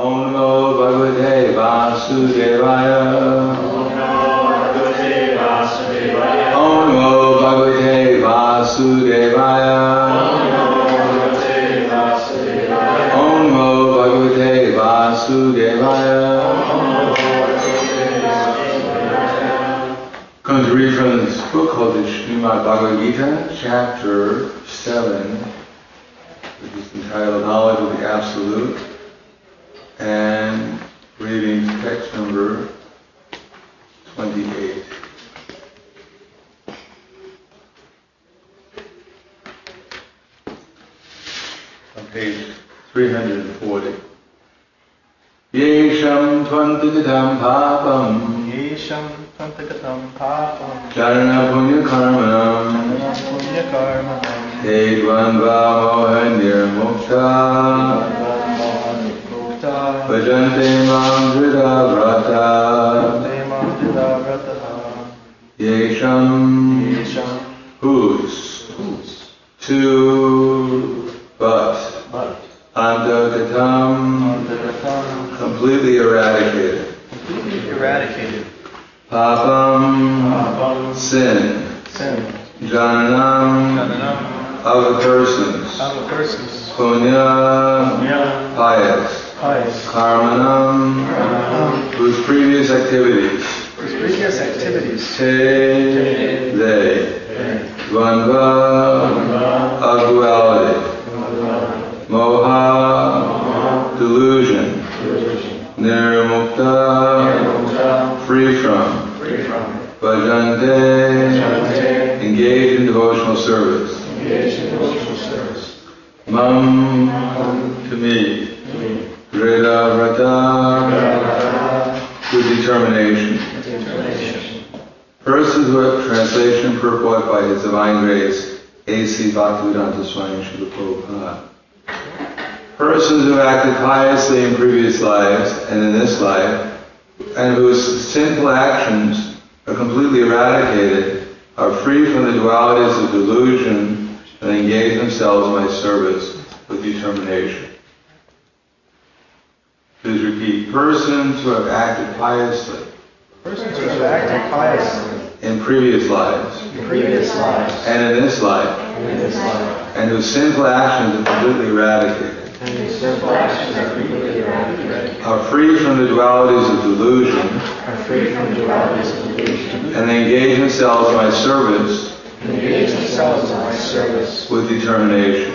Om Namo Bhagavate Vasudevaya. Om Namo Bhagavate Vasudevaya. Om Namo Bhagavate Vasudevaya. Going to read from this book called the Srimad Bhagavad Gita, chapter 7, which is entitled Knowledge of the Absolute, and reading text number 28. On page 340. Yesham tvantagatam papam. Yesham tvantagatam papam. Charana punya karmanam. Te dvandva mohanir mukta. Bhajante mam drida vrata. Yesham. Whose. To but. Antagatam. Completely eradicated. Papam. Sin. Jananam. Of the persons. Punya. Pious. Karmanam. Whose previous activities. Te. They. Dvandva. Of duality. Moha. Delusion. Nirmukta. Free from. Bhajante. Engaged in devotional service. Mam. To me. Drida Vrata. With determination. Persons who have translation purport by His Divine Grace, A.C. Bhaktivedanta Swami Srila Prabhupada. Persons who acted piously in previous lives and in this life, and whose sinful actions are completely eradicated, are free from the dualities of delusion and engage themselves in my service with determination. Please repeat. Persons who have acted piously in previous lives and in this life, and whose sinful actions are completely eradicated, are free from the dualities of delusion, and they engage themselves in my service with determination.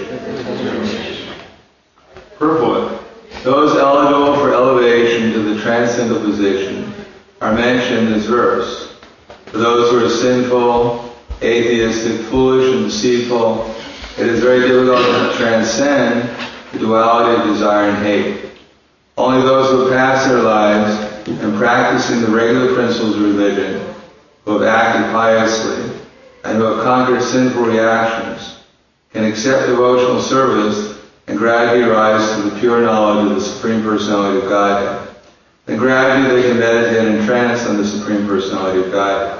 Purport. Those eligible for elevation to the transcendental position are mentioned in this verse. For those who are sinful, atheistic, foolish, and deceitful, it is very difficult to transcend the duality of desire and hate. Only those who have passed their lives in practicing the regular principles of religion, who have acted piously, and who have conquered sinful reactions, can accept devotional service and gradually rise to the pure knowledge of the Supreme Personality of Godhead. Then gradually they can meditate in trance on the Supreme Personality of Godhead.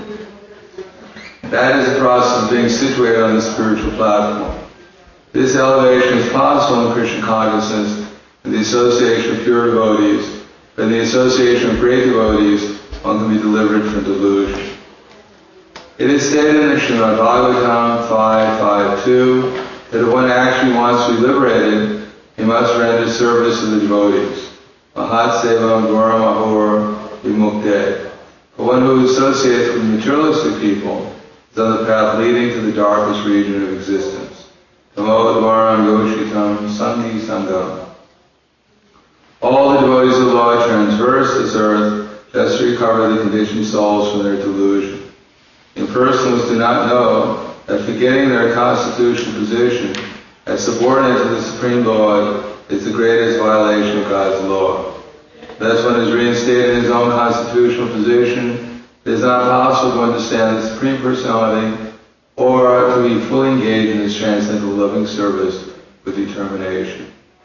That is the process of being situated on the spiritual platform. This elevation is possible in Krishna consciousness, in the association of pure devotees, but in the association of great devotees, one can be delivered from delusion. It is stated in the Srimad Bhagavatam 5.5.2 that if one actually wants to be liberated, he must render service to the devotees. Mahat sevam dvaram ahor vimukte. For one who associates with materialistic people is on the path leading to the darkest region of existence. Tamo dvaram yoshitam sandhi sangam. All the devotees of the Lord transverse this earth just to recover the conditioned souls from their delusion. Impersonalists do not know that forgetting their constitutional position as subordinate to the Supreme Lord is the greatest violation of God's law. Thus, when he is reinstated in his own constitutional position, it is not possible to understand the Supreme Personality or to be fully engaged in his transcendental loving service with determination.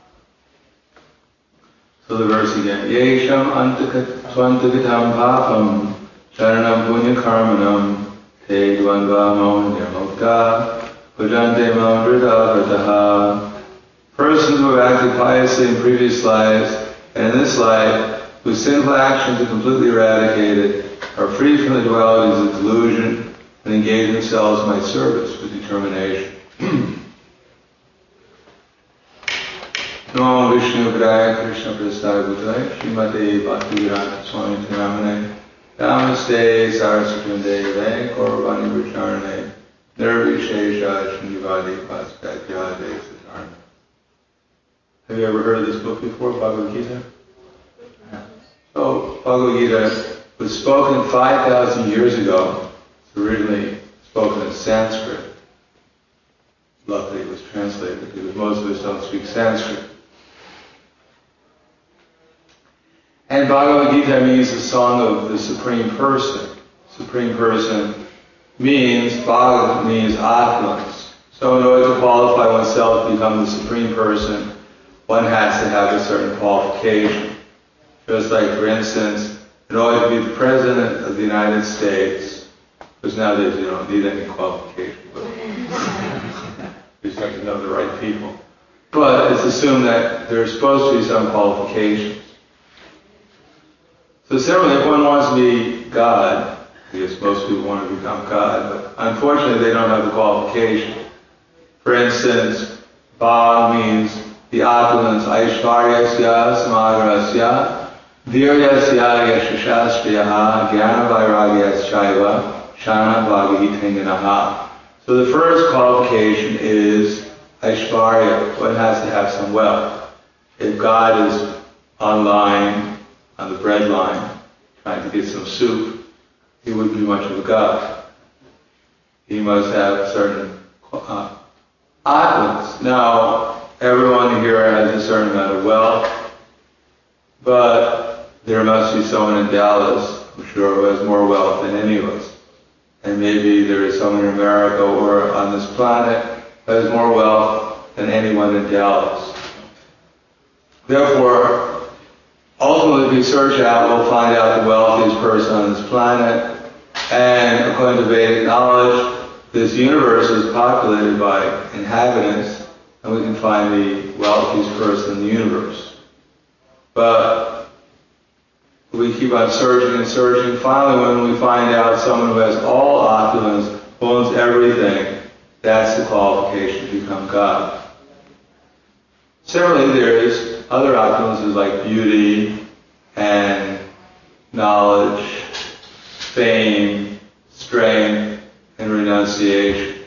So the verse again. Yesham antagatam papam charanam punya karmanam te dvandva mohanirmukta bhajante mam vrita vrataha. Persons who have acted piously in previous lives and in this life, whose sinful actions are completely eradicated, are free from the dualities of delusion, and engage themselves in my service with determination. Namo Vishnu Padaya Krishna Prasthaya Bhutale Srimate Bhaktivedanta Swami Namane Namaste Saraswati Deve Gaurvani Vacharane Nirvishesha Shrivadi Paspatya Satarna. Have you ever heard of this book before, Bhagavad Gita? So, Bhagavad Gita was spoken 5,000 years ago. It's originally spoken in Sanskrit. Luckily it was translated because most of us don't speak Sanskrit. And Bhagavad Gita means the song of the Supreme Person. Supreme Person means, Bhagavad means opulence. So in order to qualify oneself to become the Supreme Person, one has to have a certain qualification. Just like, for instance, in order to be the President of the United States, because nowadays you don't need any qualification, but you just have to know the right people. But it's assumed that there's supposed to be some qualifications. So similarly, if one wants to be God, I guess most people want to become God, but unfortunately they don't have the qualification. For instance, Bhag means the opulence, Aishvaryasya, Samagrasya, Viryasya, Yashashasriyaha, Jnana Vairagyaschaiva, Shana Bhagavitanganaha. So the first qualification is Aishvarya. One has to have some wealth. If God is online, on the bread line, trying to get some soup, he wouldn't be much of a god. He must have certain opulence. Now, everyone here has a certain amount of wealth, but there must be someone in Dallas, I'm sure, who has more wealth than any of us. And maybe there is someone in America or on this planet who has more wealth than anyone in Dallas. Therefore, ultimately, if we search out, we'll find out the wealthiest person on this planet. And according to Vedic knowledge, this universe is populated by inhabitants, and we can find the wealthiest person in the universe. But we keep on searching and searching. Finally, when we find out someone who has all opulence, owns everything, that's the qualification to become God. Similarly, there is other opulences like beauty and knowledge, fame, strength, and renunciation.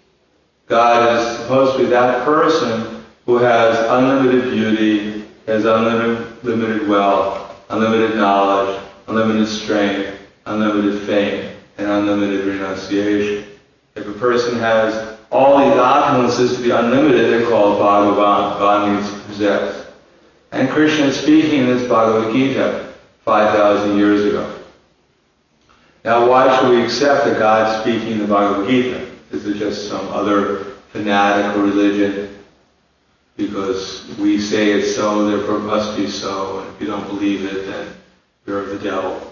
God is supposed to be that person who has unlimited beauty, has unlimited wealth, unlimited knowledge, unlimited strength, unlimited fame, and unlimited renunciation. If a person has all these opulences to be unlimited, they're called Bhagavan. God means to possess. And Krishna is speaking in this Bhagavad Gita 5,000 years ago. Now, why should we accept that God's speaking the Bhagavad Gita? Is it just some other fanatical religion? Because we say it's so, therefore it must be so, and if you don't believe it, then you're of the devil.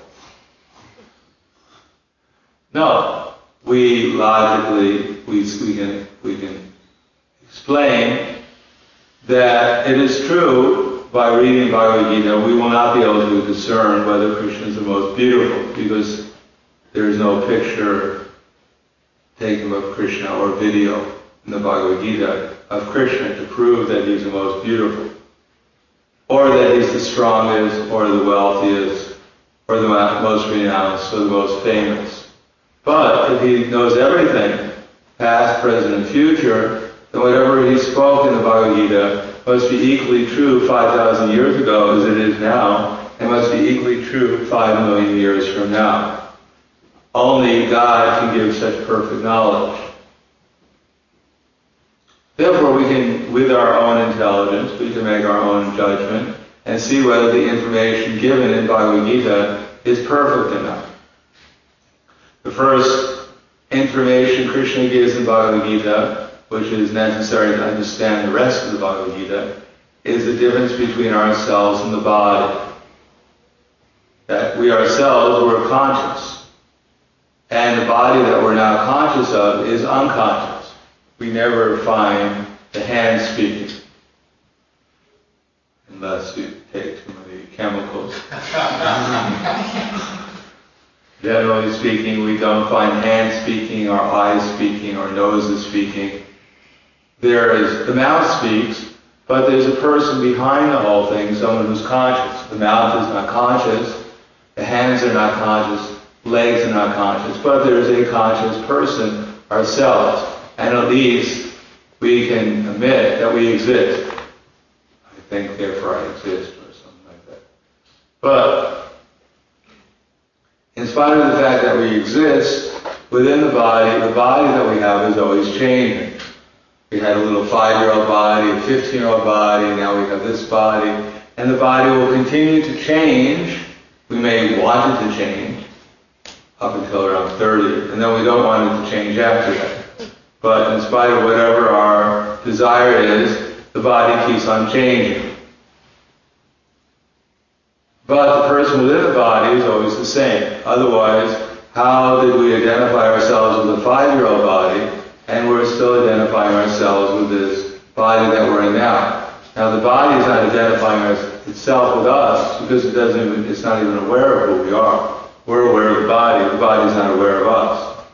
No. We logically, we can explain that it is true by reading Bhagavad Gita, we will not be able to discern whether Krishna is the most beautiful, because there is no picture taken of Krishna or video in the Bhagavad Gita of Krishna to prove that he's the most beautiful, or that he's the strongest, or the wealthiest, or the most renounced, or the most famous. But if he knows everything, past, present, and future, then whatever he spoke in the Bhagavad Gita must be equally true 5,000 years ago as it is now, and must be equally true 5 million years from now. Only God can give such perfect knowledge. Therefore, we can, with our own intelligence, we can make our own judgment and see whether the information given in Bhagavad Gita is perfect enough. The first information Krishna gives in Bhagavad Gita, which is necessary to understand the rest of the Bhagavad Gita, is the difference between ourselves and the body. That we ourselves were conscious, and the body that we're now conscious of is unconscious. We never find the hand speaking, unless you take too many Generally speaking, we don't find hands speaking, or eyes speaking, or noses speaking. The mouth speaks, but there's a person behind the whole thing, someone who's conscious. The mouth is not conscious, the hands are not conscious, legs are not conscious, but there is a conscious person, ourselves, and at least we can admit that we exist. I think, therefore I exist, or something like that. But in spite of the fact that we exist, within the body that we have is always changing. We had a little 5-year-old body, a 15-year-old body, now we have this body, and the body will continue to change. We may want it to change up until around 30, and then we don't want it to change after that. But in spite of whatever our desire is, the body keeps on changing. But the person within the body is always the same. Otherwise, how did we identify ourselves with a 5-year-old body, and we're still identifying ourselves with this body that we're in now? Now the body is not identifying itself with us because it's not even aware of who we are. We're aware of the body is not aware of us.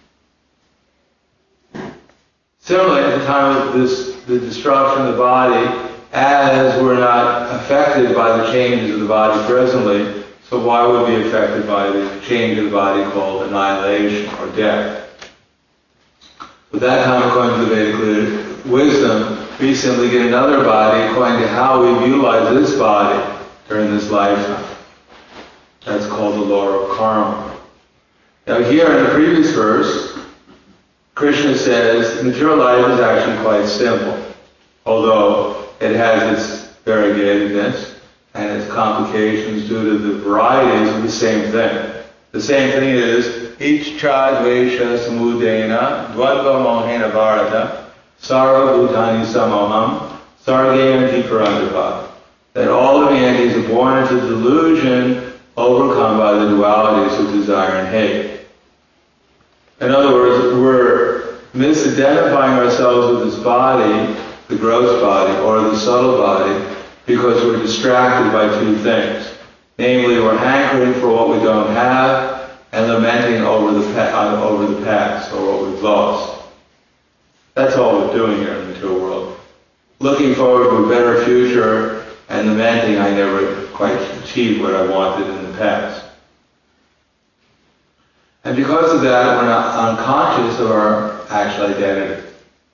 Similarly, at the time of the destruction of the body, as we're not affected by the changes of the body presently, so why would we be affected by the change of the body called annihilation or death? With that time, according to the Vedic wisdom, we simply get another body according to how we utilize this body during this lifetime. That's called the law of karma. Now here in the previous verse, Krishna says material life is actually quite simple, although it has its variegatedness and its complications due to the varieties of the same thing. The same thing is Ichcha Dvesha Samudena Dvandva Mohena Bharata Sarva Bhutani Samoham Sargena Jiparandapa. That all of the entities are born into delusion, overcome by the dualities of desire and hate. In other words, we're misidentifying ourselves with this body, the gross body, or the subtle body, because we're distracted by two things. Namely, we're hankering for what we don't have and lamenting over the past, or what we've lost. That's all we're doing here in the material world. Looking forward to a better future and lamenting I never quite achieved what I wanted in the past. And because of that, we're not unconscious of our actual identity.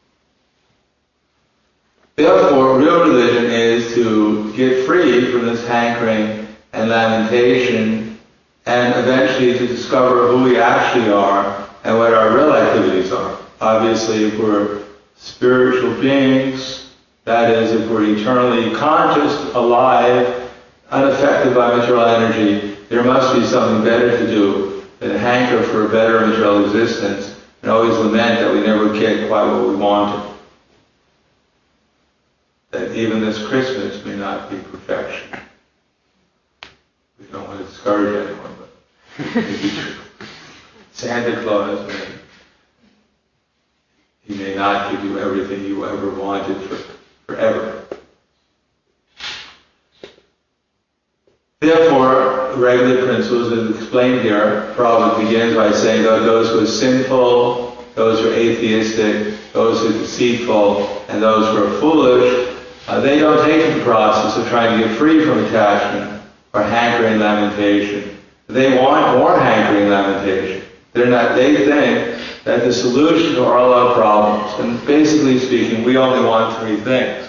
Therefore, real religion is to get free from this hankering and lamentation, and eventually to discover who we actually are and what our real activities are. Obviously, if we're spiritual beings, that is, if we're eternally conscious, alive, unaffected by material energy, there must be something better to do than hanker for a better material existence and always lament that we never get quite what we wanted. That even this Christmas may not be perfection. We don't want to discourage anyone, but it may be true. Santa Claus may not give you everything you ever wanted forever. Therefore, the regular principles as explained here, Prabhupada begins by saying that those who are sinful, those who are atheistic, those who are deceitful, and those who are foolish, they don't take the process of trying to get free from attachment or hankering lamentation. They want more hankering lamentation. They think that the solution to all our problems, and basically speaking, we only want three things.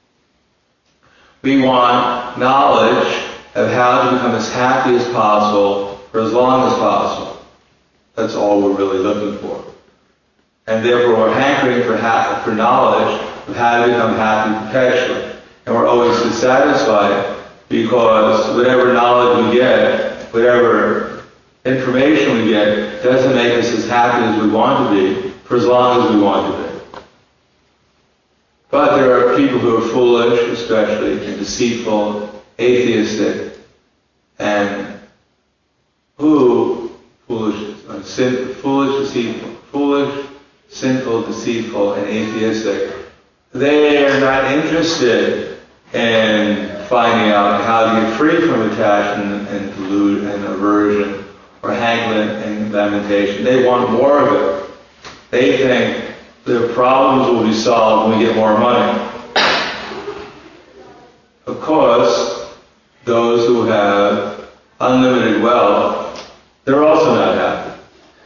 We want knowledge of how to become as happy as possible for as long as possible. That's all we're really looking for. And therefore we're hankering for knowledge of how to become happy perpetually. And we're always dissatisfied because whatever knowledge we get, whatever information we get, doesn't make us as happy as we want to be for as long as we want to be. But there are people who are foolish, especially, and deceitful, atheistic, and foolish, sinful, deceitful, and atheistic. They are not interested in finding out how to get free from attachment and delusion and aversion or hankling and lamentation. They want more of it. They think their problems will be solved when we get more money. Of course, those who have unlimited wealth, they're also not happy.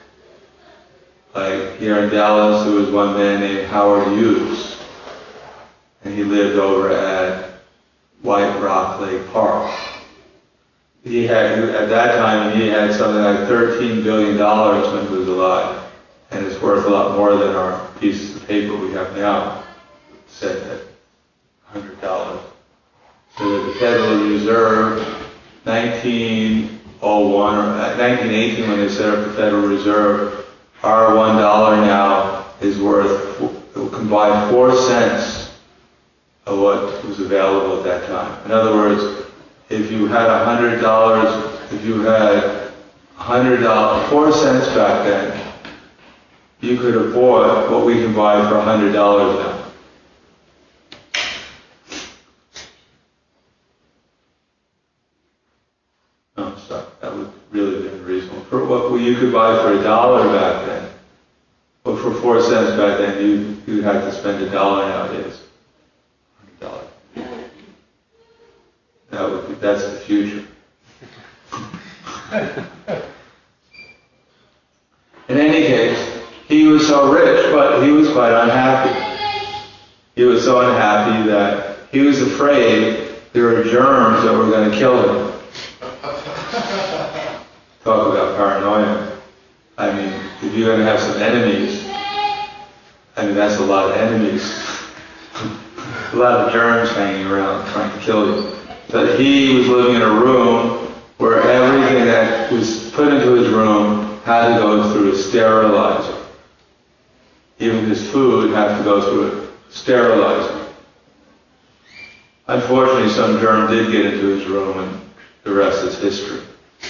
Like here in Dallas, there was one man named Howard Hughes, and he lived over at White Rock Lake Park. He had, at that time, he had something like $13 billion when he was alive, and it's worth a lot more than our pieces of paper we have now, set at $100. So that the Federal Reserve, 1901 or 1918, when they set up the Federal Reserve, our $1 now is worth, it will combine 4 cents of what was available at that time. In other words, if you had $100, if you had $100, 4 cents back then, you could have bought what we can buy for $100 now. No, sorry, that would really be unreasonable. For what you could buy for $1 back then, but for 4 cents back then, you'd have to spend $1 nowadays. $100. That's the future. In any case, he was so rich, but he was quite unhappy. He was so unhappy that he was afraid there were germs that were going to kill him. Talk about paranoia. I mean, if you're going to have some enemies, I mean, that's a lot of enemies. A lot of germs hanging around trying to kill you. But he was living in a room where everything that was put into his room had to go through a sterilizer. Even his food had to go through a sterilizer. Unfortunately, some germ did get into his room, and the rest is history.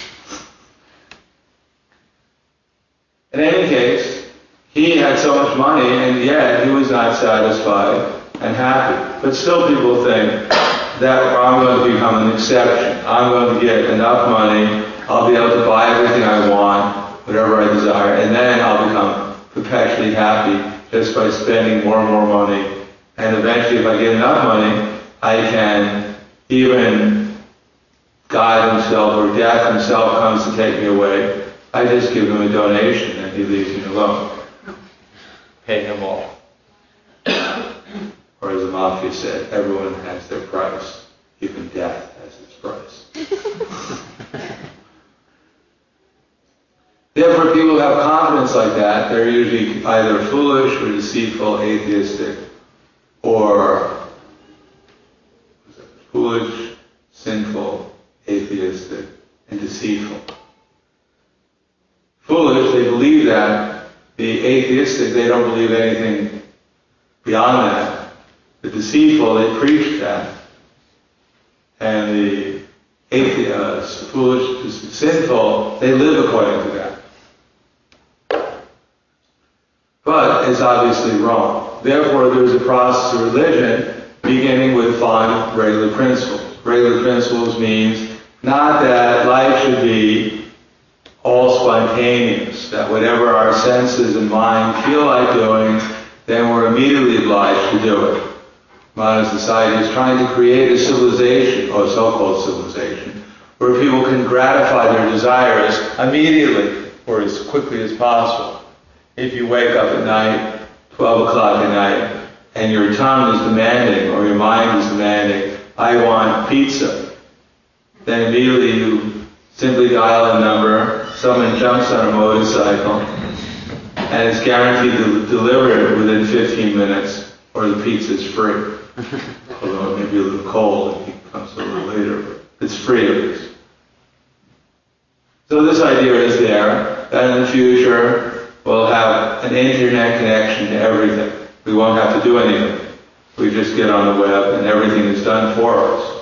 In any case, he had so much money, and yet he was not satisfied and happy. But still people think that I'm going to become an exception. I'm going to get enough money, I'll be able to buy everything I want, whatever I desire, and then I'll become perpetually happy just by spending more and more money. And eventually, if I get enough money, I can even God himself or death himself comes to take me away. I just give him a donation and he leaves me alone. Pay him off. Or as the Mafia said, everyone has their price. Even death has its price. Therefore, people who have confidence like that, they're usually either foolish or deceitful, atheistic, or foolish, sinful, atheistic, and deceitful. Foolish, they believe that. The atheistic, they don't believe anything beyond that. The deceitful, they preach that. And the foolish, sinful, they live according to that. But it's obviously wrong. Therefore, there's a process of religion beginning with 5 regular principles. Regular principles means not that life should be all spontaneous, that whatever our senses and mind feel like doing, then we're immediately obliged to do it. Modern society is trying to create a civilization, or so-called civilization, where people can gratify their desires immediately, or as quickly as possible. If you wake up at night, 12 o'clock at night, and your tongue is demanding, or your mind is demanding, I want pizza, then immediately you simply dial a number, someone jumps on a motorcycle, and it's guaranteed to deliver it within 15 minutes, or the pizza is free. Although it may be a little cold if it comes a little later, but it's free at least. So this idea is there, that in the future we'll have an internet connection to everything. We won't have to do anything. We just get on the web and everything is done for us.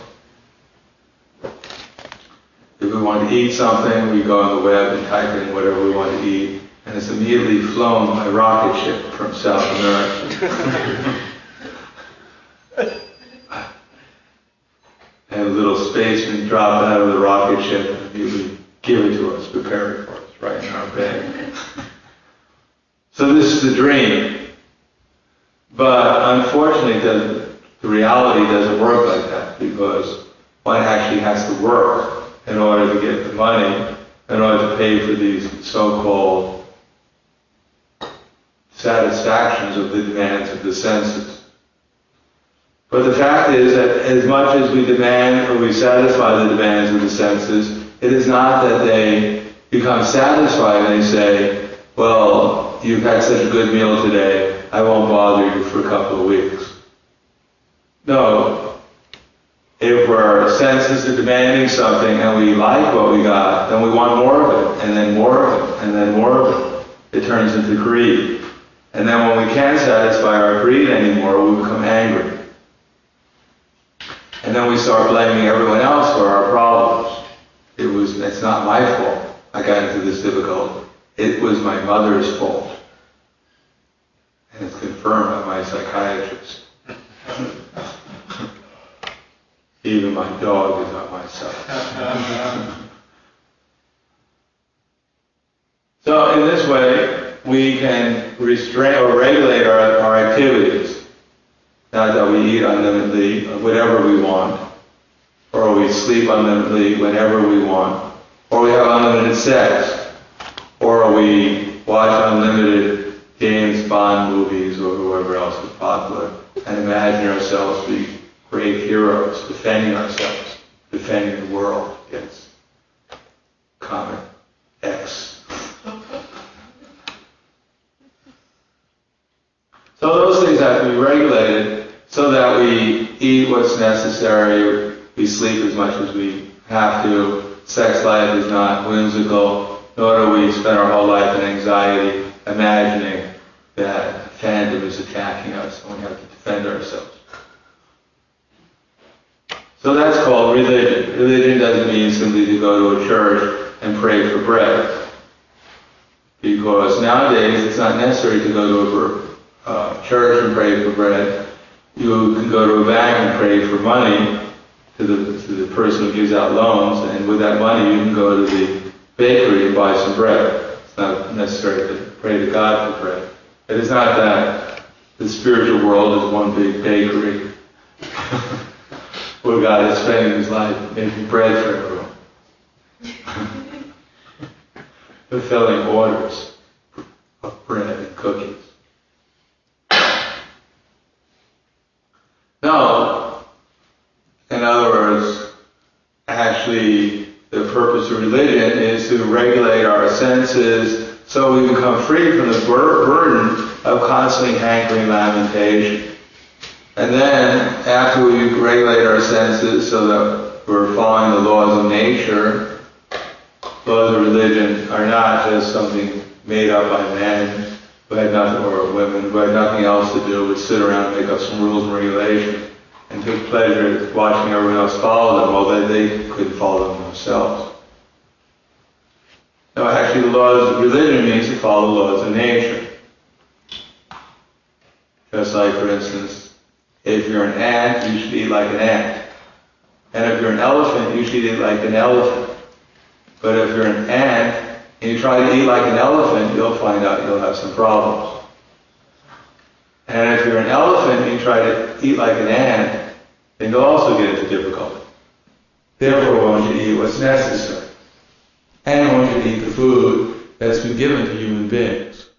If we want to eat something, we go on the web and type in whatever we want to eat, and it's immediately flown by rocket ship from South America. And drop out of the rocket ship and he would give it to us, prepare it for us, right in our bed. So this is the dream. But unfortunately, the reality doesn't work like that, because one actually has to work in order to get the money, in order to pay for these so-called satisfactions of the demands of the senses. But the fact is that as much as we demand or we satisfy the demands of the senses, it is not that they become satisfied and they say, well, you've had such a good meal today, I won't bother you for a couple of weeks. No. If our senses are demanding something and we like what we got, then we want more of it, and then more of it, and then more of it. It turns into greed. And then when we can't satisfy our greed anymore, we become angry. And then we start blaming everyone else for our problems. It's not my fault I got into this difficulty. It was my mother's fault. And it's confirmed by my psychiatrist. Even my dog is not my son. So in this way, we can restrain or regulate our activities. Not that we eat unlimitedly, whatever we want, or we sleep unlimitedly whenever we want, or we have unlimited sex, or we watch unlimited James Bond movies or whoever else is popular, and imagine ourselves to be great heroes, defending ourselves, defending the world against Comet X. So those things have to be regulated so that we eat what's necessary, we sleep as much as we have to, sex life is not whimsical, nor do we spend our whole life in anxiety, imagining that a phantom is attacking us and we have to defend ourselves. So that's called religion. Religion doesn't mean simply to go to a church and pray for bread. Because nowadays it's not necessary to go to a church and pray for bread. You can go to a bank and pray for money to the person who gives out loans, and with that money you can go to the bakery and buy some bread. It's not necessary to pray to God for bread. It is not that the spiritual world is one big bakery where God is spending his life making bread for everyone. Fulfilling orders of bread and cookies. No. In other words, actually the purpose of religion is to regulate our senses so we become free from the burden of constantly hankering lamentation. And then, after we regulate our senses so that we're following the laws of nature, laws of religion are not just something made up by men who had nothing, or women who had nothing else to do but sit around and make up some rules and regulations and take pleasure in watching everyone else follow them, although they couldn't follow them themselves. No, actually the laws of religion means to follow the laws of nature. Just like, for instance, if you're an ant, you should eat like an ant. And if you're an elephant, you should eat like an elephant. But if you're an ant and you try to eat like an elephant, you'll find out you'll have some problems. And if you're an elephant and you try to eat like an ant, then you'll also get into difficulty. Therefore, one should eat what's necessary. And one should eat the food that's been given to human beings.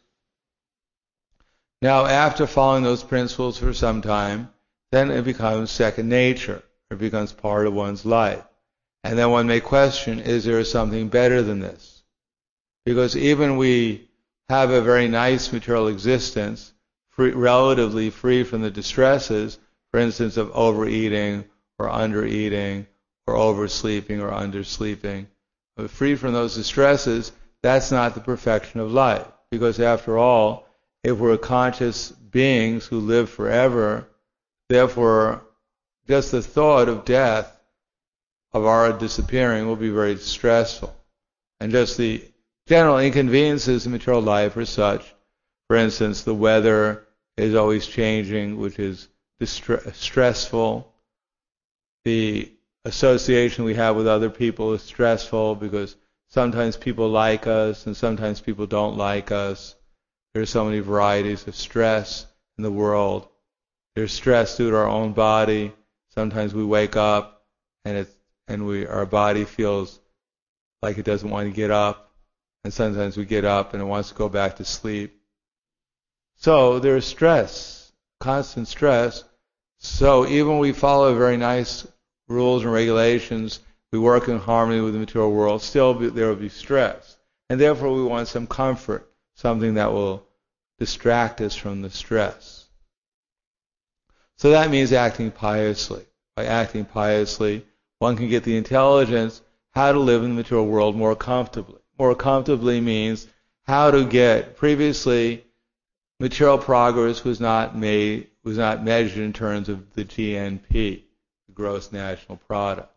Now, after following those principles for some time, then it becomes second nature. It becomes part of one's life. And then one may question, is there something better than this? Because even we have a very nice material existence, relatively free from the distresses, for instance, of overeating or undereating or oversleeping or undersleeping. But free from those distresses, that's not the perfection of life. Because after all, if we're conscious beings who live forever, therefore, just the thought of death, of our disappearing, will be very stressful. And just the general inconveniences of material life are such. For instance, the weather is always changing, which is stressful. The association we have with other people is stressful because sometimes people like us and sometimes people don't like us. There's so many varieties of stress in the world. There's stress due to our own body. Sometimes we wake up and our body feels like it doesn't want to get up, and sometimes we get up and it wants to go back to sleep. So there's stress, constant stress. So even when we follow very nice rules and regulations, we work in harmony with the material world, still there will be stress. And therefore we want some comfort, something that will distract us from the stress. So that means acting piously. By acting piously, one can get the intelligence how to live in the material world more comfortably. More comfortably means how to get, previously, material progress was not measured in terms of the GNP, the gross national product.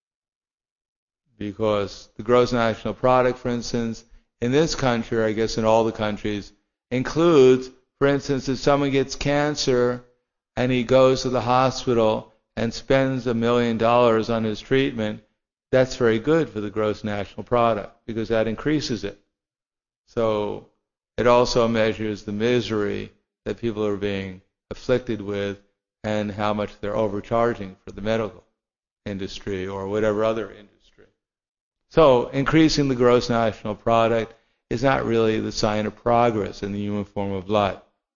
Because the gross national product, for instance, in this country, I guess in all the countries, includes, for instance, if someone gets cancer and he goes to the hospital and spends $1 million on his treatment, that's very good for the gross national product because that increases it. So it also measures the misery that people are being afflicted with and how much they're overcharging for the medical industry or whatever other industry. So increasing the gross national product is not really the sign of progress in the human form of life.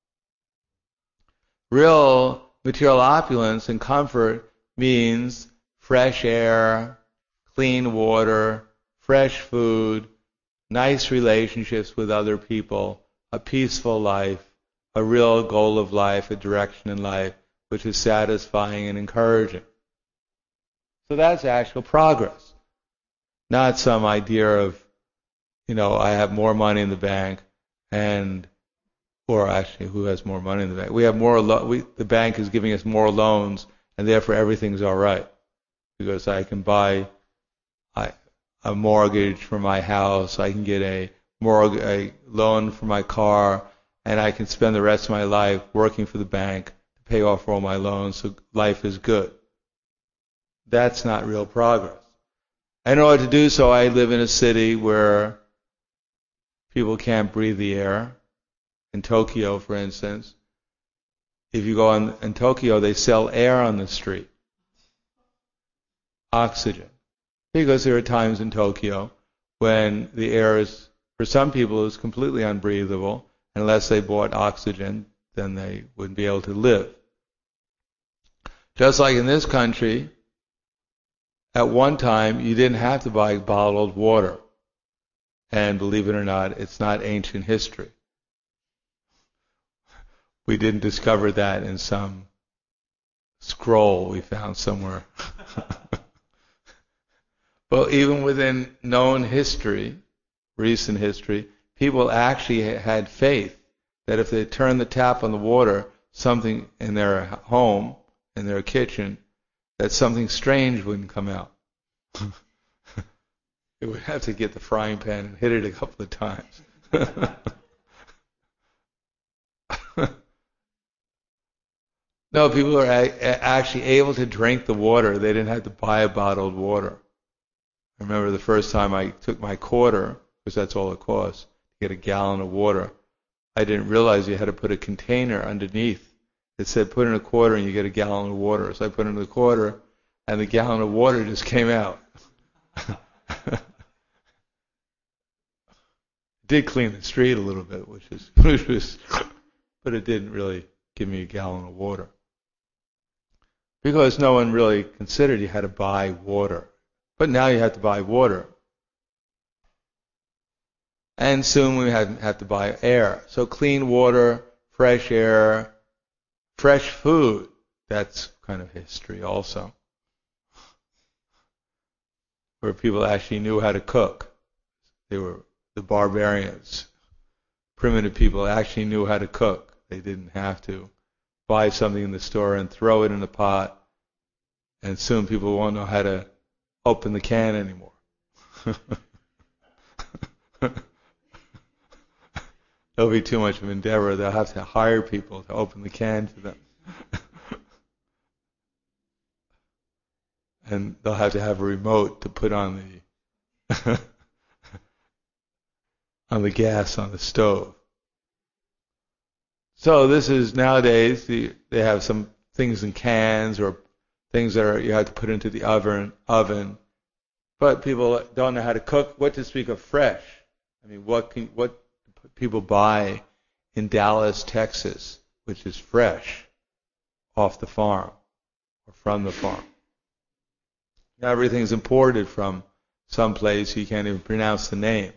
Real material opulence and comfort means fresh air, clean water, fresh food, nice relationships with other people, a peaceful life, a real goal of life, a direction in life, which is satisfying and encouraging. So that's actual progress. Not some idea of, I have more money in the bank or actually, who has more money in the bank? We have more. The bank is giving us more loans, and therefore everything's all right because I can buy a mortgage for my house. I can get a loan for my car, and I can spend the rest of my life working for the bank to pay off all my loans. So life is good. That's not real progress. In order to do so, I live in a city where people can't breathe the air. In Tokyo, for instance, if you go in Tokyo, they sell air on the street, oxygen, because there are times in Tokyo when the air is, for some people, is completely unbreathable. Unless they bought oxygen, then they wouldn't be able to live. Just like in this country, at one time, you didn't have to buy bottled water. And believe it or not, it's not ancient history. We didn't discover that in some scroll we found somewhere. But even within known history, recent history, people actually had faith that if they turned the tap on the water, something in their home, in their kitchen, that something strange wouldn't come out. It would have to get the frying pan and hit it a couple of times. No, people were actually able to drink the water. They didn't have to buy a bottled water. I remember the first time I took my quarter, because that's all it costs, to get a gallon of water. I didn't realize you had to put a container underneath. It said put in a quarter and you get a gallon of water. So I put in the quarter and the gallon of water just came out. Did clean the street a little bit, which was, but it didn't really give me a gallon of water. Because no one really considered you had to buy water. But now you have to buy water. And soon we have to buy air. So clean water, fresh air, fresh food. That's kind of history also. Where people actually knew how to cook. They were the barbarians. Primitive people actually knew how to cook. They didn't have to buy something in the store and throw it in a pot. And soon people won't know how to open the can anymore. There'll be too much of an endeavor. They'll have to hire people to open the can to them. and they'll have to have a remote to put on the on the gas on the stove. So this is nowadays they have some things in cans or things that you have to put into the oven. But people don't know how to cook. What to speak of fresh? I mean, what people buy in Dallas, Texas, which is fresh off the farm or from the farm. Now everything's imported from some place you can't even pronounce the name.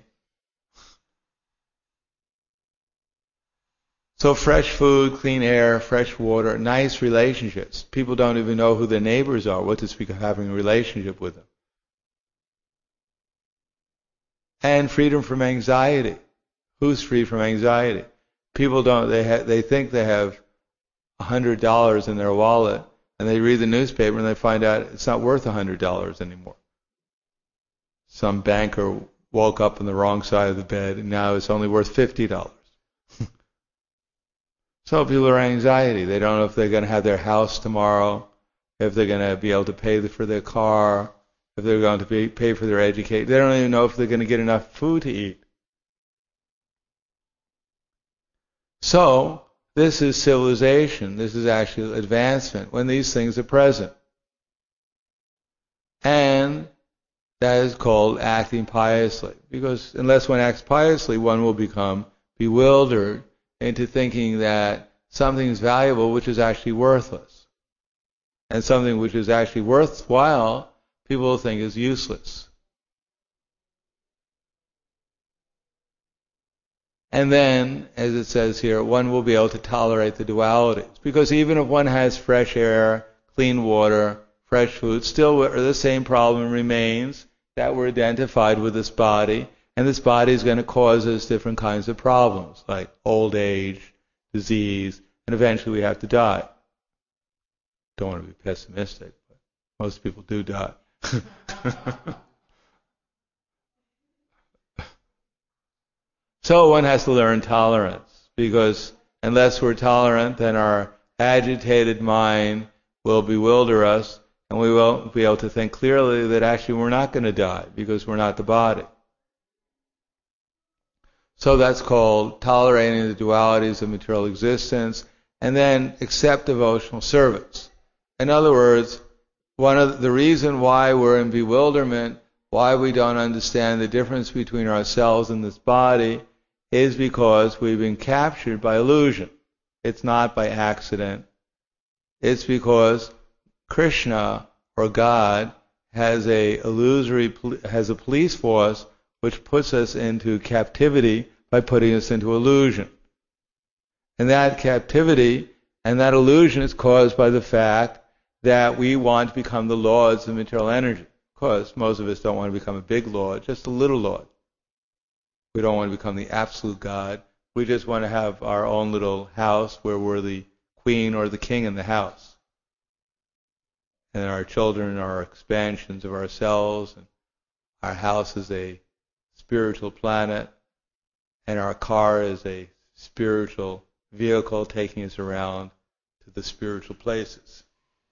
So fresh food, clean air, fresh water, nice relationships. People don't even know who their neighbors are, what to speak of having a relationship with them. And freedom from anxiety. Who's free from anxiety? People don't, they think they have $100 in their wallet, and they read the newspaper and they find out it's not worth $100 anymore. Some banker woke up on the wrong side of the bed and now it's only worth $50. So people are anxiety. They don't know if they're going to have their house tomorrow, if they're going to be able to pay for their car, if they're going to pay for their education. They don't even know if they're going to get enough food to eat. So this is civilization. This is actually advancement when these things are present. And that is called acting piously. Because unless one acts piously, one will become bewildered into thinking that something is valuable which is actually worthless. And something which is actually worthwhile, people will think is useless. And then, as it says here, one will be able to tolerate the dualities. Because even if one has fresh air, clean water, fresh food, still the same problem remains that we're identified with this body. And this body is going to cause us different kinds of problems, like old age, disease, and eventually we have to die. Don't want to be pessimistic, but most people do die. So one has to learn tolerance, because unless we're tolerant, then our agitated mind will bewilder us, and we won't be able to think clearly that actually we're not going to die, because we're not the body. So that's called tolerating the dualities of material existence, and then accept devotional service. In other words, one of the reason why we're in bewilderment, why we don't understand the difference between ourselves and this body, is because we've been captured by illusion. It's not by accident. It's because Krishna, or God, has a police force which puts us into captivity by putting us into illusion. And that captivity and that illusion is caused by the fact that we want to become the lords of material energy. Of course, most of us don't want to become a big lord, just a little lord. We don't want to become the absolute God. We just want to have our own little house where we're the queen or the king in the house. And our children are expansions of ourselves, and our house is a spiritual planet, and our car is a spiritual vehicle taking us around to the spiritual places.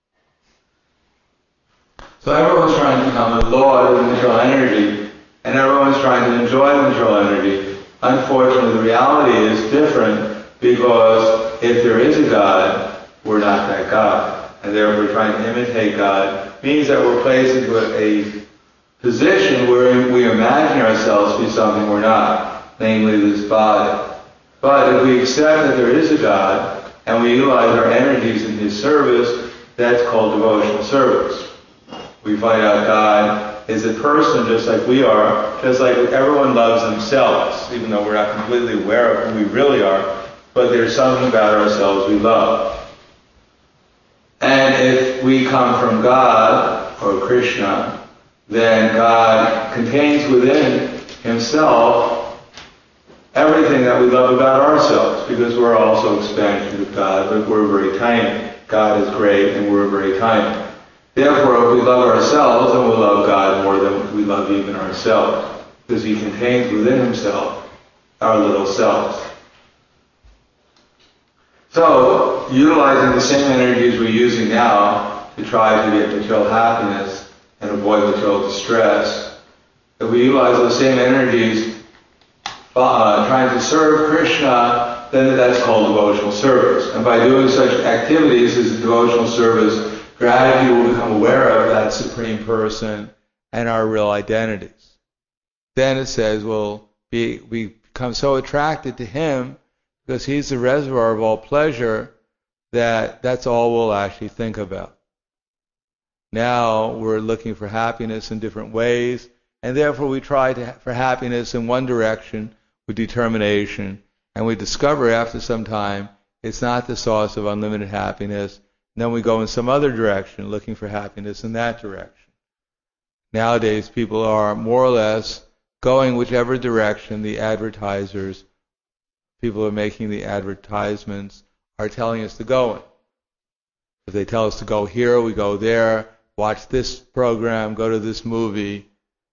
So everyone's trying to become a lord of material energy, and everyone's trying to enjoy the material energy. Unfortunately, the reality is different, because if there is a God, we're not that God. And therefore trying to imitate God means that we're placed into a position where we imagine ourselves to be something we're not, namely this body. But if we accept that there is a God, and we utilize our energies in His service, that's called devotional service. We find out God is a person just like we are, just like everyone loves themselves, even though we're not completely aware of who we really are, but there's something about ourselves we love. And if we come from God, or Krishna, then God contains within Himself everything that we love about ourselves, because we're also expansions of God, but we're very tiny. God is great, and we're very tiny. Therefore, if we love ourselves, then we'll love God more than we love even ourselves, because He contains within Himself our little selves. So, utilizing the same energies we're using now to try to get material happiness, and avoid material distress. If we utilize those same energies trying to serve Krishna, then that's called devotional service. And by doing such activities as devotional service, gradually we'll become aware of that Supreme Person and our real identities. Then it says we become so attracted to Him because He's the reservoir of all pleasure that that's all we'll actually think about. Now we're looking for happiness in different ways, and therefore we try for happiness in one direction with determination, and we discover after some time it's not the source of unlimited happiness. And then we go in some other direction looking for happiness in that direction. Nowadays people are more or less going whichever direction the advertisers, people who are making the advertisements, are telling us to go in. If they tell us to go here, we go there, watch this program, go to this movie,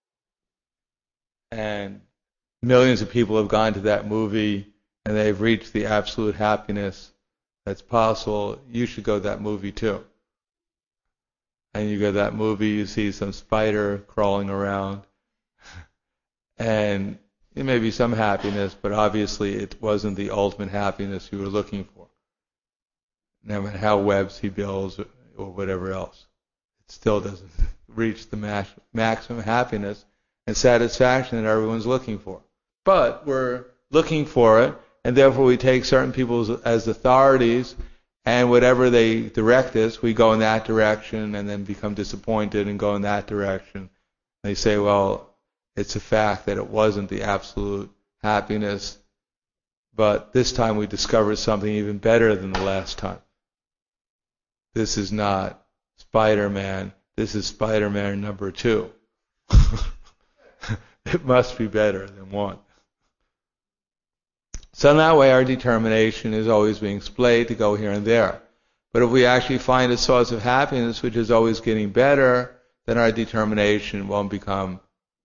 and millions of people have gone to that movie and they've reached the absolute happiness that's possible. You should go to that movie too. And you go to that movie, you see some spider crawling around, and it may be some happiness, but obviously it wasn't the ultimate happiness you were looking for. No matter how webs he builds or whatever else, it still doesn't reach the maximum happiness and satisfaction that everyone's looking for. But we're looking for it, and therefore we take certain people as authorities, and whatever they direct us, we go in that direction and then become disappointed and go in that direction. They say, well, it's a fact that it wasn't the absolute happiness, but this time we discovered something even better than the last time. This is not Spider-Man, this is Spider-Man number 2. It must be better than 1. So in that way our determination is always being splayed to go here and there. But if we actually find a source of happiness which is always getting better, then our determination won't become,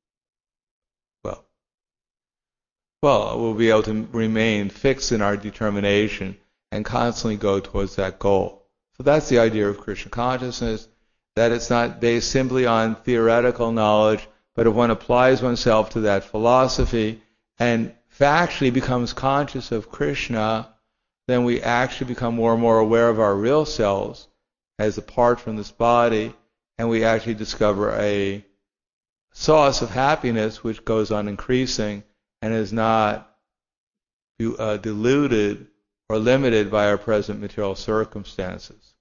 we'll be able to remain fixed in our determination and constantly go towards that goal. So that's the idea of Krishna consciousness, that it's not based simply on theoretical knowledge, but if one applies oneself to that philosophy and factually becomes conscious of Krishna, then we actually become more and more aware of our real selves as apart from this body, and we actually discover a source of happiness which goes on increasing and is not diluted or limited by our present material circumstances.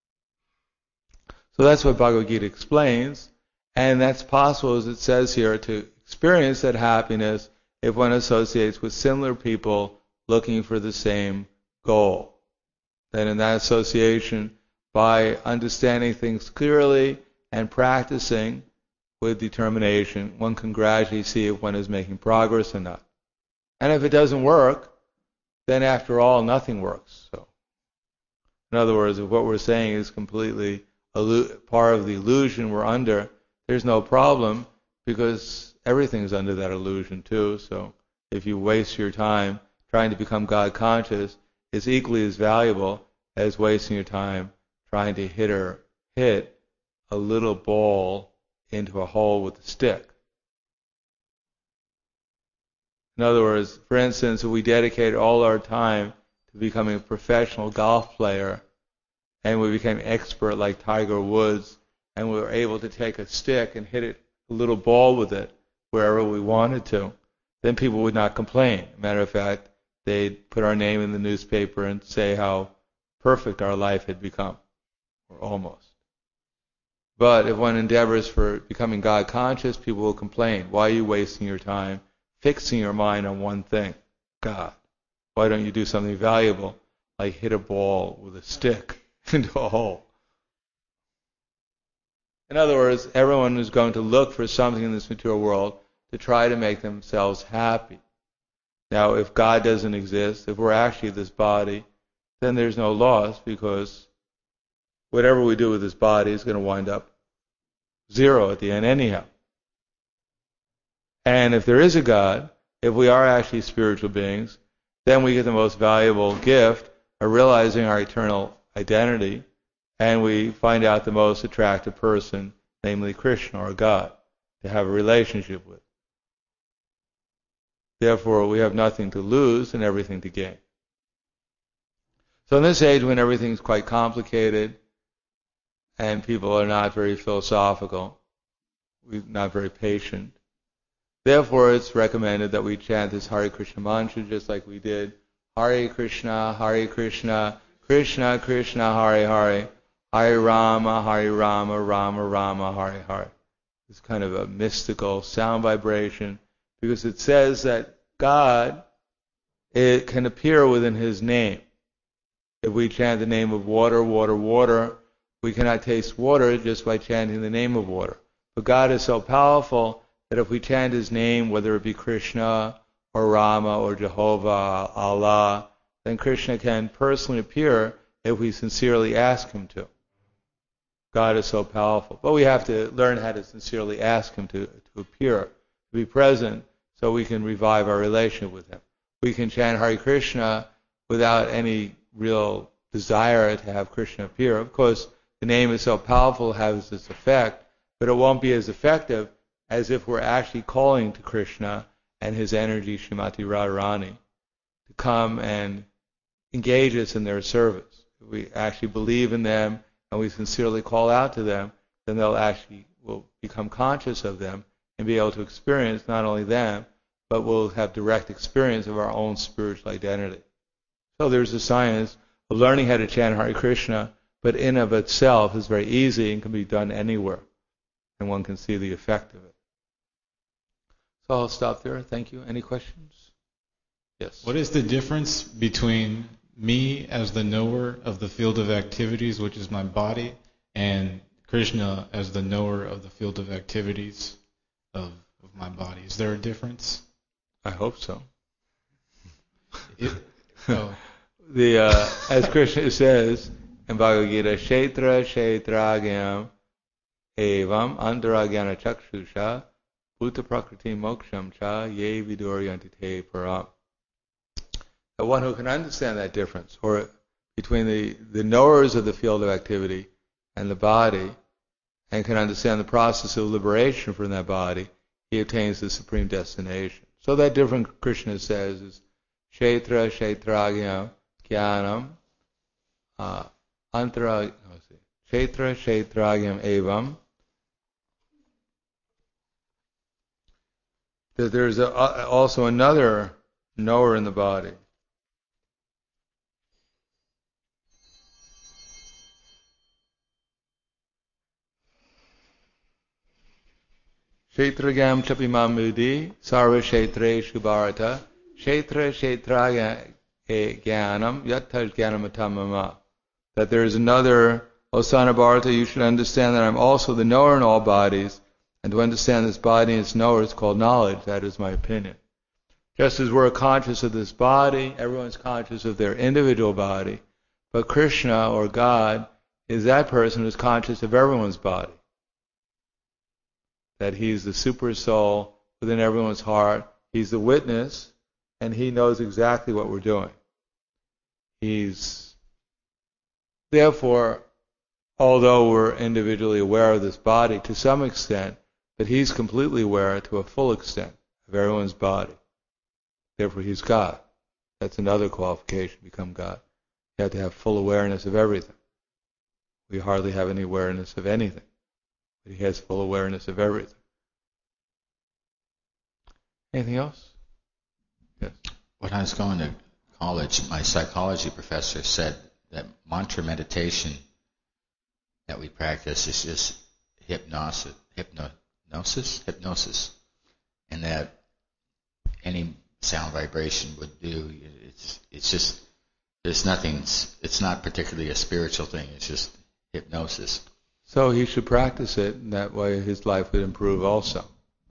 So that's what Bhagavad Gita explains, and that's possible, as it says here, to experience that happiness if one associates with similar people looking for the same goal. Then in that association, by understanding things clearly and practicing with determination, one can gradually see if one is making progress or not. And if it doesn't work, then after all, nothing works. So, in other words, if what we're saying is completely part of the illusion we're under, there's no problem, because everything's under that illusion too. So if you waste your time trying to become God conscious, it's equally as valuable as wasting your time trying to hit a little ball into a hole with a stick. In other words, for instance, if we dedicated all our time to becoming a professional golf player, and we became expert like Tiger Woods, and we were able to take a stick and hit a little ball with it wherever we wanted to, then people would not complain. Matter of fact, they'd put our name in the newspaper and say how perfect our life had become, or almost. But if one endeavors for becoming God conscious, people will complain. Why are you wasting your time fixing your mind on one thing? God. Why don't you do something valuable, like hit a ball with a stick into a hole? In other words, everyone is going to look for something in this material world to try to make themselves happy. Now, if God doesn't exist, if we're actually this body, then there's no loss, because whatever we do with this body is going to wind up zero at the end anyhow. And if there is a God, if we are actually spiritual beings, then we get the most valuable gift of realizing our eternal identity, and we find out the most attractive person namely Krishna or God, to have a relationship with. Therefore, we have nothing to lose and everything to gain. So in this age when everything's quite complicated and people are not very philosophical, not very patient, therefore it's recommended that we chant this Hare Krishna mantra just like we did. Hare Krishna, Krishna Krishna, Hare Hare, Hare Rama, Rama Rama, Hare Hare. It's kind of a mystical sound vibration because it says that God, it can appear within His name. If we chant the name of water, water, water, we cannot taste water just by chanting the name of water. But God is so powerful that if we chant His name, whether it be Krishna or Rama or Jehovah, Allah, then Krishna can personally appear if we sincerely ask Him to. God is so powerful. But we have to learn how to sincerely ask Him to appear, to be present, so we can revive our relationship with Him. We can chant Hare Krishna without any real desire to have Krishna appear. Of course, the name is so powerful, it has this effect, but it won't be as effective as if we're actually calling to Krishna and His energy, Srimati Radharani, to come and engage us in their service. If we actually believe in them and we sincerely call out to them, then will become conscious of them and be able to experience not only them, but we'll have direct experience of our own spiritual identity. So there's a science of learning how to chant Hare Krishna, but in of itself is very easy and can be done anywhere, and one can see the effect of it. So I'll stop there. Thank you. Any questions? Yes. What is the difference between me as the knower of the field of activities, which is my body, and Krishna as the knower of the field of activities of my body? Is there a difference? I hope so. Oh. As Krishna says in Bhagavad Gita, Kshetra Kshetragyam Evam Antaragyana Chakshusha Bhuta Prakriti Moksham Cha Ye Viduryanti Te Param. The one who can understand that difference, or between the knowers of the field of activity and the body, and can understand the process of liberation from that body, he attains the supreme destination. So that difference, Krishna says, is Kshetra Kshetragyam Jnanam Kshetra Kshetragyam Evam. That there's also another knower in the body. Kshetragam chapimam mudi sarva kshetreshu bharata kshetra kshetragya jnanam yatta jnanamatamama. That there is another, O son of Bharata, you should understand that I'm also the knower in all bodies, and to understand this body and its knower is called knowledge. That is my opinion. Just as we're conscious of this body, everyone's conscious of their individual body, but Krishna or God is that person who's conscious of everyone's body. That He's the super soul within everyone's heart. He's the witness, and He knows exactly what we're doing. Therefore, although we're individually aware of this body to some extent, but He's completely aware to a full extent of everyone's body. Therefore, He's God. That's another qualification to become God. You have to have full awareness of everything. We hardly have any awareness of anything. But He has full awareness of everything. Anything else? Yes. When I was going to college, my psychology professor said that mantra meditation that we practice is just hypnosis, and that any sound vibration would do. It's just there's nothing. It's not particularly a spiritual thing. It's just hypnosis. So he should practice it, and that way his life would improve also.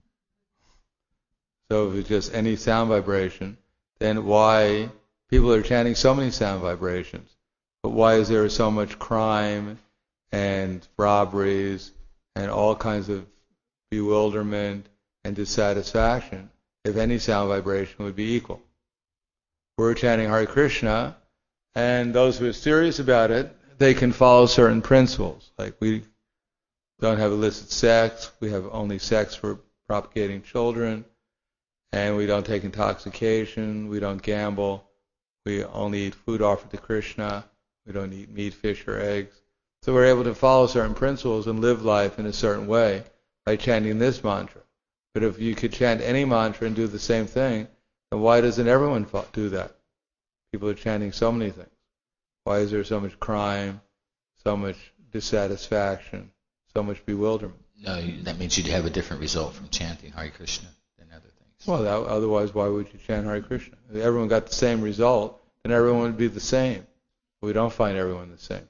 So if it's just any sound vibration, then why people are chanting so many sound vibrations? But why is there so much crime and robberies and all kinds of bewilderment and dissatisfaction if any sound vibration would be equal? We're chanting Hare Krishna, and those who are serious about it, they can follow certain principles. don't have illicit sex, we have only sex for propagating children, and we don't take intoxication, we don't gamble, we only eat food offered to Krishna, we don't eat meat, fish, or eggs. So we're able to follow certain principles and live life in a certain way by chanting this mantra. But if you could chant any mantra and do the same thing, then why doesn't everyone do that? People are chanting so many things. Why is there so much crime, so much dissatisfaction, so much bewilderment? No, that means you'd have a different result from chanting Hare Krishna than other things. Well, otherwise, why would you chant Hare Krishna? If everyone got the same result, then everyone would be the same. We don't find everyone the same.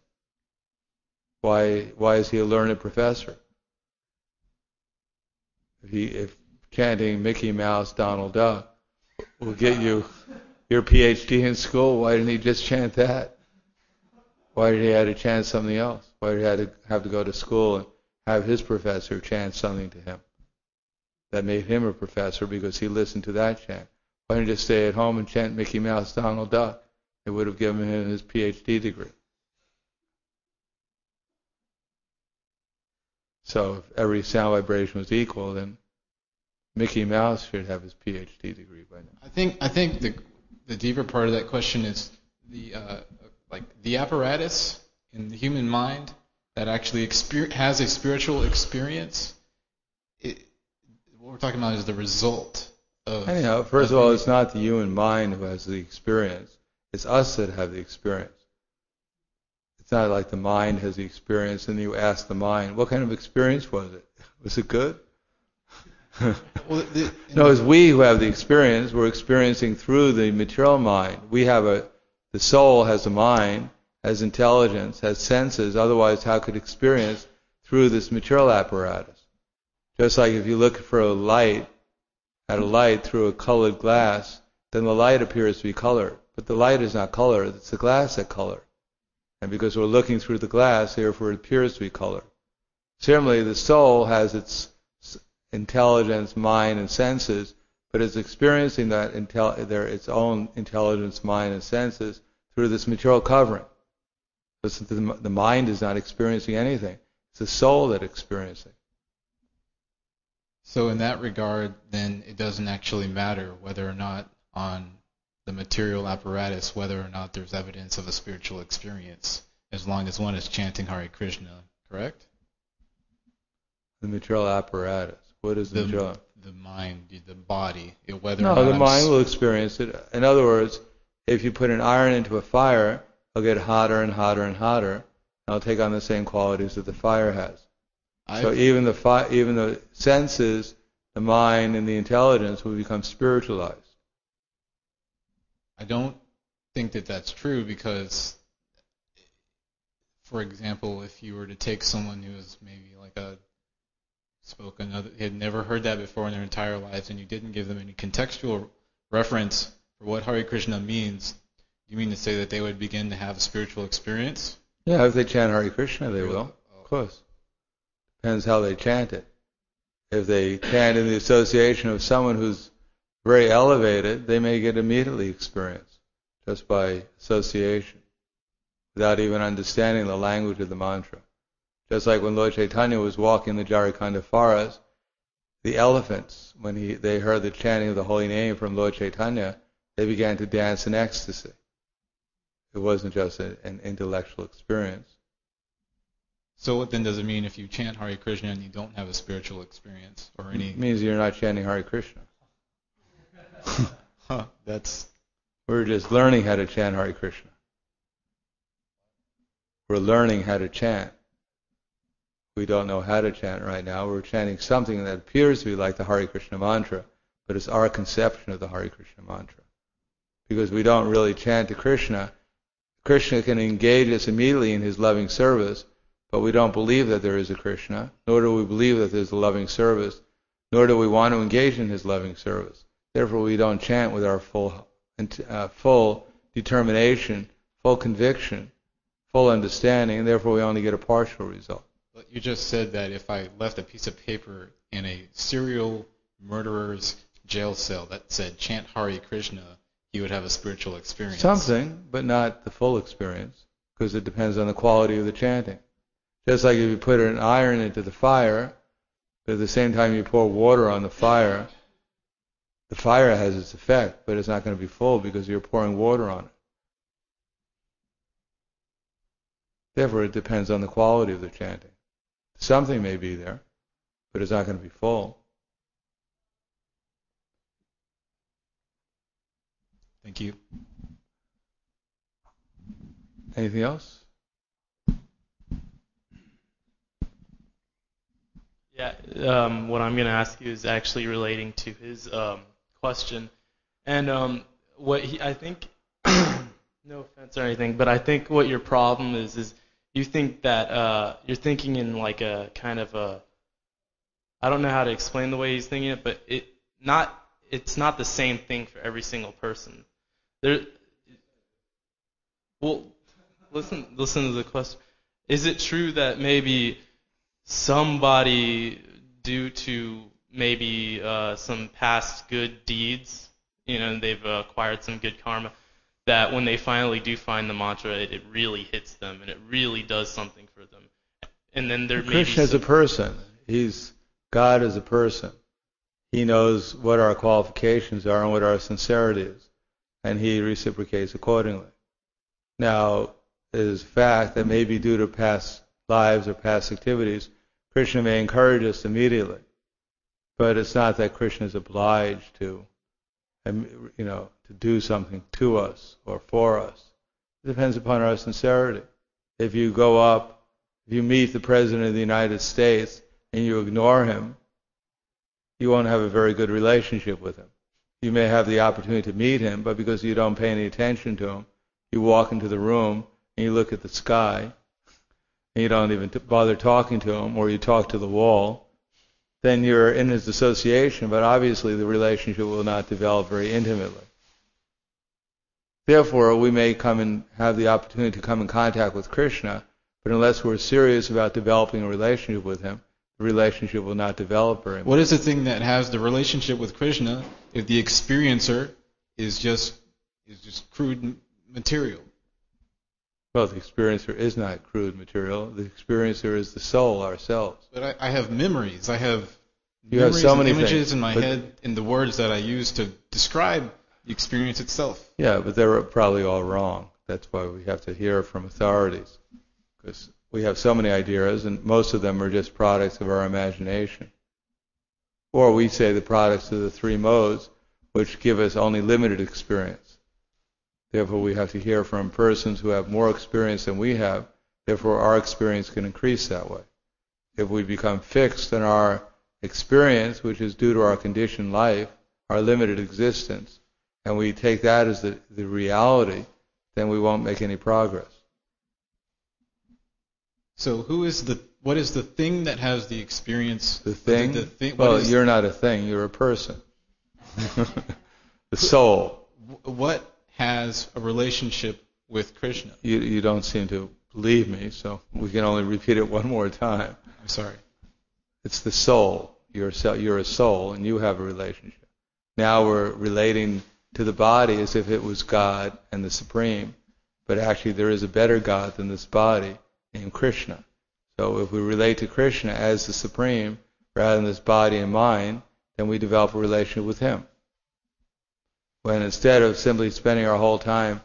Why is he a learned professor? If chanting Mickey Mouse, Donald Duck will get you your PhD in school, why didn't he just chant that? Why did he have to chant something else? Why did he have to go to school and have his professor chant something to him? That made him a professor because he listened to that chant. Why didn't he just stay at home and chant Mickey Mouse, Donald Duck? It would have given him his PhD degree. So if every sound vibration was equal, then Mickey Mouse should have his PhD degree by now. I think the deeper part of that question is the apparatus in the human mind that actually has a spiritual experience. What we're talking about is the result of. Anyhow, first of all, it's not the human mind who has the experience. It's us that have the experience. It's not like the mind has the experience and you ask the mind, what kind of experience was it? Was it good? No, it's we who have the experience. We're experiencing through the material mind. The soul has a mind, has intelligence, has senses. Otherwise, how could experience through this material apparatus? Just like if you look for a light through a colored glass, then the light appears to be colored. But the light is not colored, it's the glass that colored. And because we're looking through the glass, therefore it appears to be colored. Similarly, the soul has its intelligence, mind, and senses, but it's experiencing its own intelligence, mind, and senses through this material covering. The mind is not experiencing anything. It's the soul that's experiencing. So in that regard, then it doesn't actually matter whether or not on the material apparatus, whether or not there's evidence of a spiritual experience, as long as one is chanting Hare Krishna, correct? The material apparatus. What is the material? The mind, the body. Whether no, or not the mind will experience it. In other words, if you put an iron into a fire, it'll get hotter and hotter and hotter, and it'll take on the same qualities that the fire has. So even the senses, the mind, and the intelligence will become spiritualized. I don't think that that's true because, for example, if you were to take someone who is maybe like had never heard that before in their entire lives, and you didn't give them any contextual reference for what Hare Krishna means, you mean to say that they would begin to have a spiritual experience? Yeah, if they chant Hare Krishna, they will. Of course. Depends how they chant it. If they chant in the association of someone who's very elevated, they may get immediately experience just by association, without even understanding the language of the mantra. Just like when Lord Chaitanya was walking the Jarikhanda forest, the elephants, when they heard the chanting of the holy name from Lord Chaitanya, they began to dance in ecstasy. It wasn't just an intellectual experience. So what then does it mean if you chant Hare Krishna and you don't have a spiritual experience or any? It means you're not chanting Hare Krishna. We're just learning how to chant Hare Krishna. We're learning how to chant. We don't know how to chant right now. We're chanting something that appears to be like the Hare Krishna mantra, but it's our conception of the Hare Krishna mantra. Because we don't really chant to Krishna. Krishna can engage us immediately in his loving service, but we don't believe that there is a Krishna, nor do we believe that there's a loving service, nor do we want to engage in his loving service. Therefore, we don't chant with our full determination, full conviction, full understanding, and therefore we only get a partial result. But you just said that if I left a piece of paper in a serial murderer's jail cell that said chant Hare Krishna, he would have a spiritual experience. Something, but not the full experience, because it depends on the quality of the chanting. Just like if you put an iron into the fire, but at the same time you pour water on the fire has its effect, but it's not going to be full because you're pouring water on it. Therefore, it depends on the quality of the chanting. Something may be there, but it's not going to be full. Thank you. Anything else? Yeah, what I'm going to ask you is actually relating to his question. And what I think, no offense or anything, but I think what your problem is you think that you're thinking in like a kind of a, I don't know how to explain the way he's thinking it, but it's not the same thing for every single person. Well, listen to the question. Is it true that maybe somebody, due to maybe some past good deeds, they've acquired some good karma, that when they finally do find the mantra, it really hits them and it really does something for them? And then there may be Krishna is a person. God is a person. He knows what our qualifications are and what our sincerity is, and he reciprocates accordingly. Now, it is a fact that maybe due to past lives or past activities, Krishna may encourage us immediately, but it's not that Krishna is obliged to do something to us or for us. It depends upon our sincerity. If you meet the President of the United States and you ignore him, you won't have a very good relationship with him. You may have the opportunity to meet him, but because you don't pay any attention to him, you walk into the room and you look at the sky, and you don't even bother talking to him, or you talk to the wall, then you're in his association, but obviously the relationship will not develop very intimately. Therefore, we may come and have the opportunity to come in contact with Krishna, but unless we're serious about developing a relationship with him, the relationship will not develop very much. What is the thing that has the relationship with Krishna if the experiencer is just crude material? Well, the experiencer is not crude material. The experiencer is the soul, ourselves. But I have memories. I have You have so many images things, in my head in the words that I use to describe the experience itself. Yeah, but they're probably all wrong. That's why we have to hear from authorities, because we have so many ideas, and most of them are just products of our imagination. Or we say the products of the three modes, which give us only limited experience. Therefore, we have to hear from persons who have more experience than we have. Therefore, our experience can increase that way. If we become fixed in our experience, which is due to our conditioned life, our limited existence, and we take that as the reality, then we won't make any progress. So what is the thing that has the experience? The thing? Well, you're not a thing, you're a person. The soul. What has a relationship with Krishna? You don't seem to believe me, so we can only repeat it one more time. I'm sorry. It's the soul. You're a soul, and you have a relationship. Now we're relating to the body as if it was God and the Supreme, but actually there is a better God than this body, named Krishna. So if we relate to Krishna as the Supreme, rather than this body and mind, then we develop a relationship with him. When instead of simply spending our whole time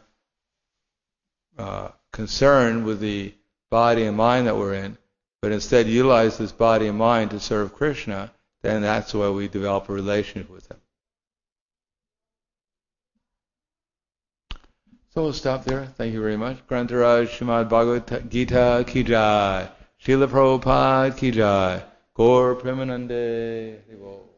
concerned with the body and mind that we're in, but instead utilize this body and mind to serve Krishna, then that's why we develop a relationship with him. So we'll stop there. Thank you very much. Grantaraj Srimad Bhagavad Gita Ki Jai. Srila Prabhupada Ki Jai. Gaur Premanande.